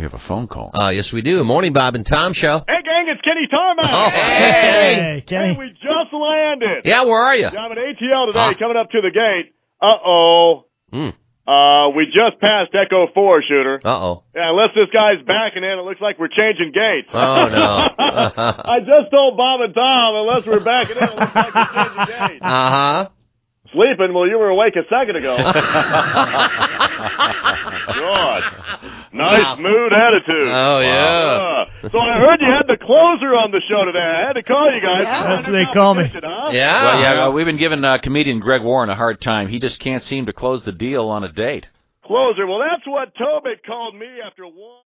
We have a phone call. Yes, we do. Morning, Bob and Tom show. Hey, gang, it's Kenny Tarmac. Oh, Hey, Kenny. Hey, we just landed. Yeah, where are you? Yeah, I'm at ATL today, coming up to the gate. Uh-oh. We just passed Echo 4, Shooter. Uh-oh. Yeah, unless this guy's backing in, it looks like we're changing gates. Oh, no. I just told Bob and Tom, unless we're backing in, it looks like we're changing gates. Uh-huh. Sleeping? Well, you were awake a second ago. God. Nice mood attitude. Oh, yeah. So I heard you had the closer on the show today. I had to call you guys. Yeah. That's what they call me. Huh? Yeah. Well, yeah, we've been giving comedian Greg Warren a hard time. He just can't seem to close the deal on a date. Closer. Well, that's what Tobit called me after one.